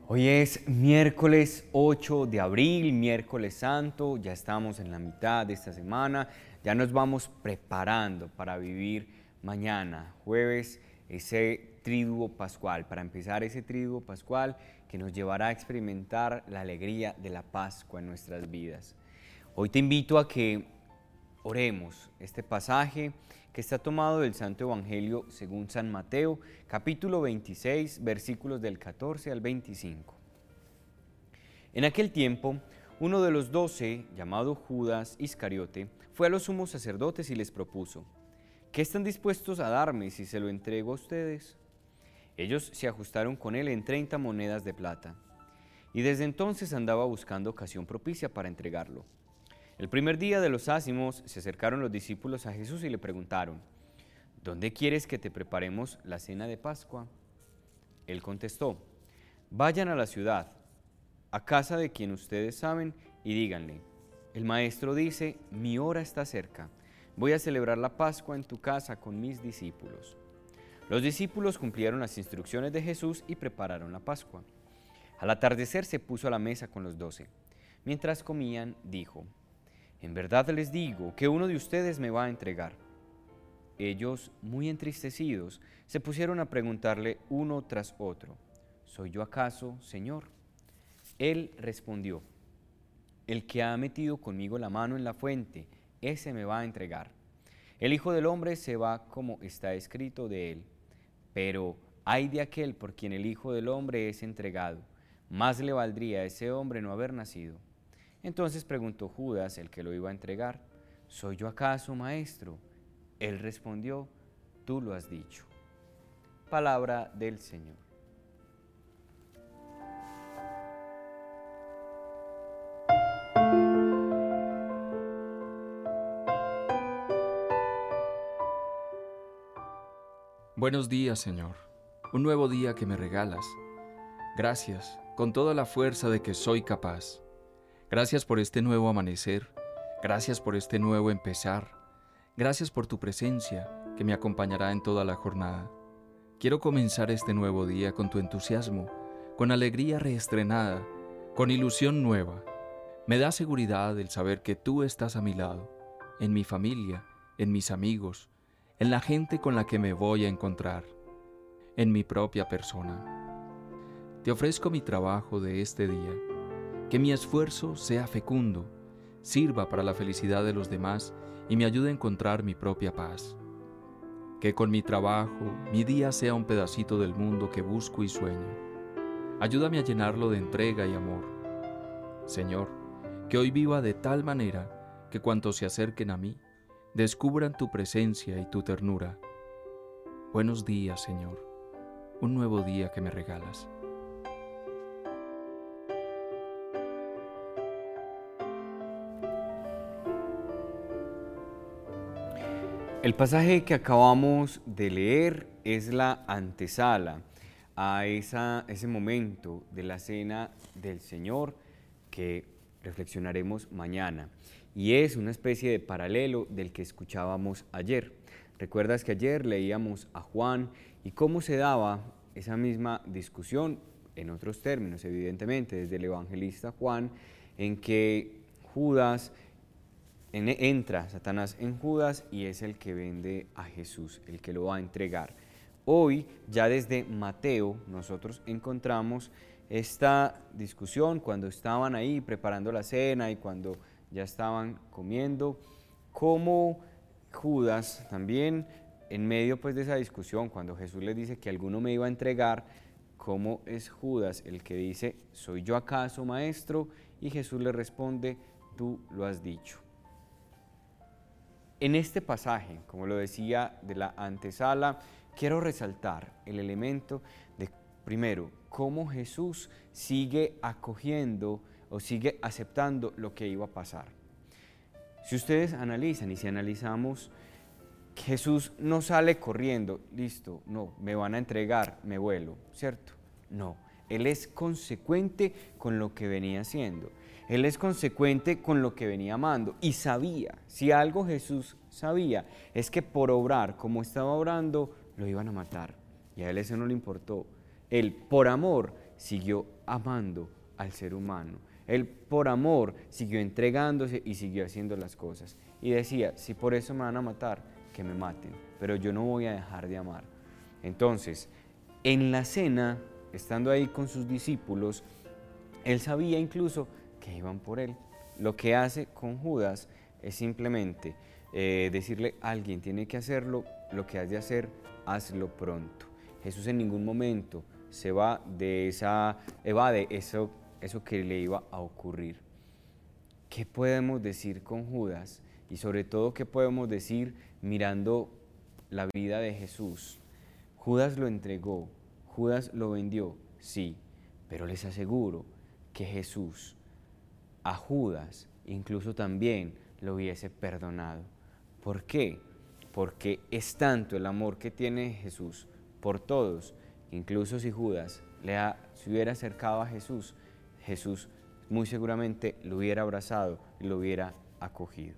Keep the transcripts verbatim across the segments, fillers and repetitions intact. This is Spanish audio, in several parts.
Hoy es miércoles ocho de abril, miércoles santo, ya estamos en la mitad de esta semana, ya nos vamos preparando para vivir mañana, jueves, ese triduo pascual, para empezar ese triduo pascual que nos llevará a experimentar la alegría de la Pascua en nuestras vidas. Hoy te invito a que oremos este pasaje que está tomado del Santo Evangelio según San Mateo, capítulo veintiséis, versículos del catorce al veinticinco. En aquel tiempo, uno de los doce, llamado Judas Iscariote, fue a los sumos sacerdotes y les propuso: ¿qué están dispuestos a darme si se lo entrego a ustedes? Ellos se ajustaron con él en treinta monedas de plata, y desde entonces andaba buscando ocasión propicia para entregarlo. El primer día de los ázimos se acercaron los discípulos a Jesús y le preguntaron: ¿dónde quieres que te preparemos la cena de Pascua? Él contestó: vayan a la ciudad, a casa de quien ustedes saben, y díganle: el maestro dice, mi hora está cerca, voy a celebrar la Pascua en tu casa con mis discípulos. Los discípulos cumplieron las instrucciones de Jesús y prepararon la Pascua. Al atardecer se puso a la mesa con los doce. Mientras comían, dijo: en verdad les digo que uno de ustedes me va a entregar. Ellos, muy entristecidos, se pusieron a preguntarle uno tras otro: ¿soy yo acaso, Señor? Él respondió: el que ha metido conmigo la mano en la fuente, ese me va a entregar. El Hijo del Hombre se va como está escrito de él. Pero ay de aquel por quien el Hijo del Hombre es entregado. Más le valdría a ese hombre no haber nacido. Entonces preguntó Judas, el que lo iba a entregar: ¿soy yo acaso, maestro? Él respondió: tú lo has dicho. Palabra del Señor. Buenos días, Señor. Un nuevo día que me regalas. Gracias, con toda la fuerza de que soy capaz. Gracias por este nuevo amanecer, gracias por este nuevo empezar, gracias por tu presencia que me acompañará en toda la jornada. Quiero comenzar este nuevo día con tu entusiasmo, con alegría reestrenada, con ilusión nueva. Me da seguridad el saber que tú estás a mi lado, en mi familia, en mis amigos, en la gente con la que me voy a encontrar, en mi propia persona. Te ofrezco mi trabajo de este día. Que mi esfuerzo sea fecundo, sirva para la felicidad de los demás y me ayude a encontrar mi propia paz. Que con mi trabajo, mi día sea un pedacito del mundo que busco y sueño. Ayúdame a llenarlo de entrega y amor. Señor, que hoy viva de tal manera que cuantos se acerquen a mí, descubran tu presencia y tu ternura. Buenos días, Señor, un nuevo día que me regalas. El pasaje que acabamos de leer es la antesala a esa, ese momento de la cena del Señor que reflexionaremos mañana. Y es una especie de paralelo del que escuchábamos ayer. ¿Recuerdas que ayer leíamos a Juan y cómo se daba esa misma discusión, en otros términos, evidentemente, desde el evangelista Juan, en que Judas entra Satanás en Judas y es el que vende a Jesús, el que lo va a entregar. Hoy, ya desde Mateo, nosotros encontramos esta discusión cuando estaban ahí preparando la cena y cuando ya estaban comiendo, cómo Judas también, en medio pues de esa discusión, cuando Jesús les dice que alguno me iba a entregar, cómo es Judas el que dice: ¿soy yo acaso, maestro? Y Jesús le responde: tú lo has dicho. En este pasaje, como lo decía de la antesala, quiero resaltar el elemento de, primero, cómo Jesús sigue acogiendo o sigue aceptando lo que iba a pasar. Si ustedes analizan y si analizamos, Jesús no sale corriendo, listo, no, me van a entregar, me vuelo, ¿cierto? No, Él es consecuente con lo que venía haciendo. Él es consecuente con lo que venía amando y sabía, si algo Jesús sabía, es que por obrar como estaba obrando, lo iban a matar. Y a Él eso no le importó. Él, por amor, siguió amando al ser humano. Él por amor siguió entregándose y siguió haciendo las cosas. Y decía, si por eso me van a matar, que me maten, pero yo no voy a dejar de amar. Entonces, en la cena, estando ahí con sus discípulos, él sabía incluso que iban por él. Lo que hace con Judas es simplemente eh, decirle a alguien tiene que hacerlo, lo que has de hacer, hazlo pronto. Jesús en ningún momento se va de esa, evade eso, eso que le iba a ocurrir. ¿Qué podemos decir con Judas? Y sobre todo, ¿qué podemos decir mirando la vida de Jesús? Judas lo entregó, Judas lo vendió, sí, pero les aseguro que Jesús a Judas incluso también lo hubiese perdonado. ¿Por qué? Porque es tanto el amor que tiene Jesús por todos, incluso si Judas le ha, se hubiera acercado a Jesús, Jesús muy seguramente lo hubiera abrazado y lo hubiera acogido.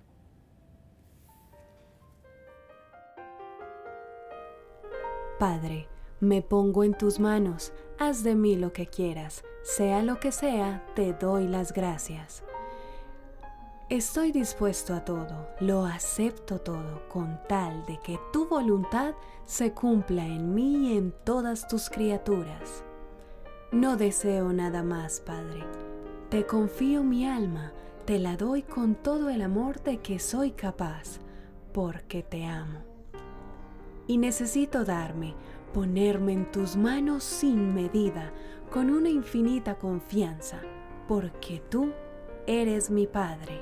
Padre, me pongo en tus manos, haz de mí lo que quieras, sea lo que sea, te doy las gracias. Estoy dispuesto a todo, lo acepto todo, con tal de que tu voluntad se cumpla en mí y en todas tus criaturas. No deseo nada más, Padre. Te confío mi alma, te la doy con todo el amor de que soy capaz, porque te amo. Y necesito darme, ponerme en tus manos sin medida, con una infinita confianza, porque tú eres mi Padre.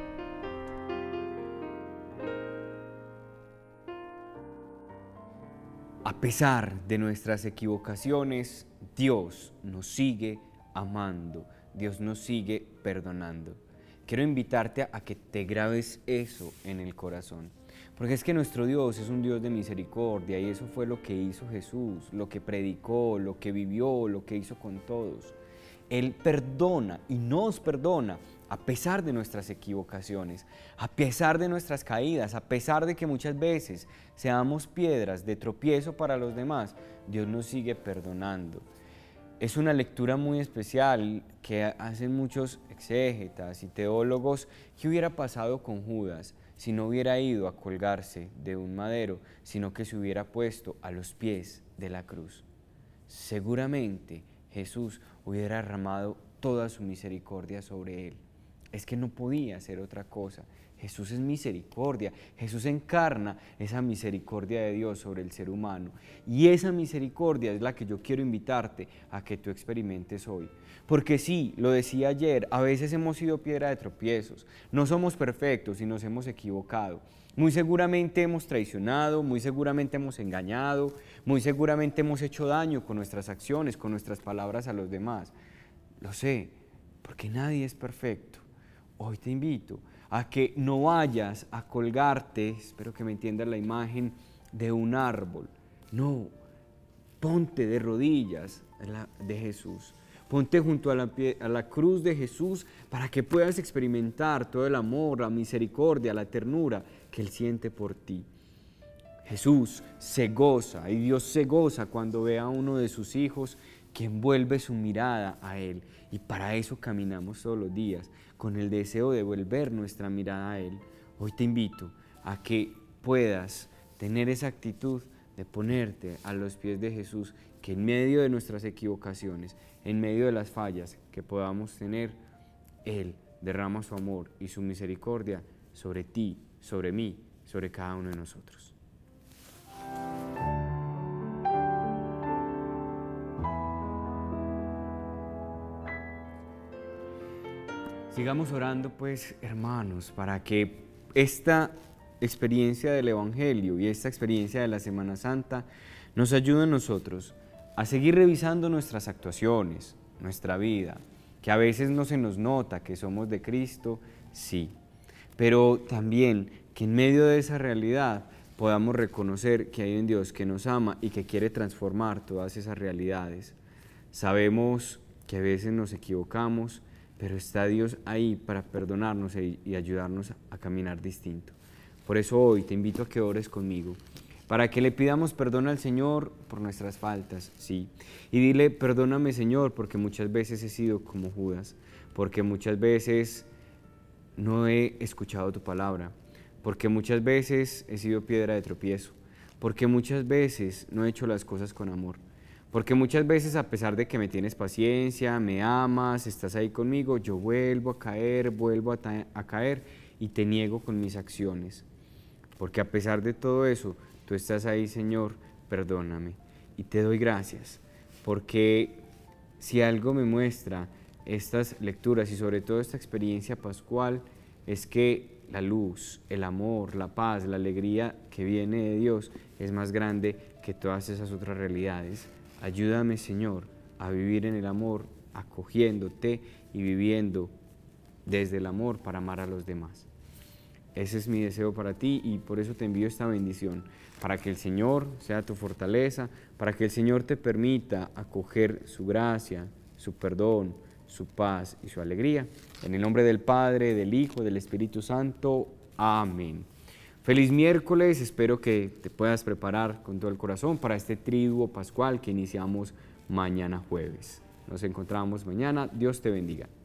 A pesar de nuestras equivocaciones, Dios nos sigue amando, Dios nos sigue perdonando. Quiero invitarte a que te grabes eso en el corazón, porque es que nuestro Dios es un Dios de misericordia y eso fue lo que hizo Jesús, lo que predicó, lo que vivió, lo que hizo con todos. Él perdona y nos perdona a pesar de nuestras equivocaciones, a pesar de nuestras caídas, a pesar de que muchas veces seamos piedras de tropiezo para los demás, Dios nos sigue perdonando. Es una lectura muy especial que hacen muchos exégetas y teólogos. ¿Qué hubiera pasado con Judas si no hubiera ido a colgarse de un madero, sino que se hubiera puesto a los pies de la cruz? Seguramente Jesús hubiera derramado toda su misericordia sobre él. Es que no podía hacer otra cosa. Jesús es misericordia. Jesús encarna esa misericordia de Dios sobre el ser humano. Y esa misericordia es la que yo quiero invitarte a que tú experimentes hoy. Porque sí, lo decía ayer, a veces hemos sido piedra de tropiezos. No somos perfectos y nos hemos equivocado. Muy seguramente hemos traicionado, muy seguramente hemos engañado, muy seguramente hemos hecho daño con nuestras acciones, con nuestras palabras a los demás. Lo sé, porque nadie es perfecto. Hoy te invito a que no vayas a colgarte, espero que me entiendas la imagen, de un árbol. No, ponte de rodillas de Jesús. Ponte junto a la, a la cruz de Jesús para que puedas experimentar todo el amor, la misericordia, la ternura que Él siente por ti. Jesús se goza y Dios se goza cuando ve a uno de sus hijos que envuelve su mirada a Él. Y para eso caminamos todos los días, con el deseo de volver nuestra mirada a Él. Hoy te invito a que puedas tener esa actitud de ponerte a los pies de Jesús, que en medio de nuestras equivocaciones, en medio de las fallas que podamos tener, Él derrama su amor y su misericordia sobre ti, sobre mí, sobre cada uno de nosotros. Sigamos orando, pues, hermanos, para que esta experiencia del Evangelio y esta experiencia de la Semana Santa nos ayude a nosotros a seguir revisando nuestras actuaciones, nuestra vida, que a veces no se nos nota que somos de Cristo, sí, pero también que en medio de esa realidad podamos reconocer que hay un Dios que nos ama y que quiere transformar todas esas realidades. Sabemos que a veces nos equivocamos, pero está Dios ahí para perdonarnos y ayudarnos a caminar distinto. Por eso hoy te invito a que ores conmigo. para que le pidamos perdón al Señor por nuestras faltas, sí. Y dile, perdóname Señor, porque muchas veces he sido como Judas, porque muchas veces no he escuchado tu palabra, porque muchas veces he sido piedra de tropiezo, porque muchas veces no he hecho las cosas con amor, porque muchas veces a pesar de que me tienes paciencia, me amas, estás ahí conmigo, yo vuelvo a caer, vuelvo a, a caer y te niego con mis acciones. Porque a pesar de todo eso, tú estás ahí, Señor, perdóname. Y te doy gracias, porque si algo me muestra estas lecturas y sobre todo esta experiencia pascual, es que la luz, el amor, la paz, la alegría que viene de Dios es más grande que todas esas otras realidades. Ayúdame, Señor, a vivir en el amor, acogiéndote y viviendo desde el amor para amar a los demás. Ese es mi deseo para ti y por eso te envío esta bendición, para que el Señor sea tu fortaleza, para que el Señor te permita acoger su gracia, su perdón, su paz y su alegría. En el nombre del Padre, del Hijo, del Espíritu Santo. Amén. Feliz miércoles, espero que te puedas preparar con todo el corazón para este triduo pascual que iniciamos mañana jueves. Nos encontramos mañana, Dios te bendiga.